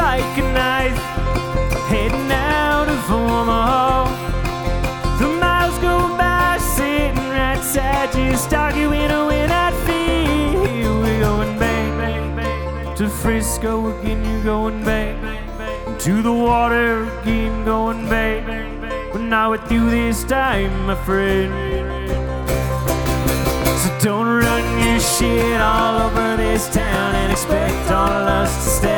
like a knife, heading out of Omaha. The miles go by, sitting right side, just arguing away that fear. We're going back to Frisco again, you're going back to the water again, going back, but not with you this time, my friend. So don't run your shit all over this town and expect all of us to stay.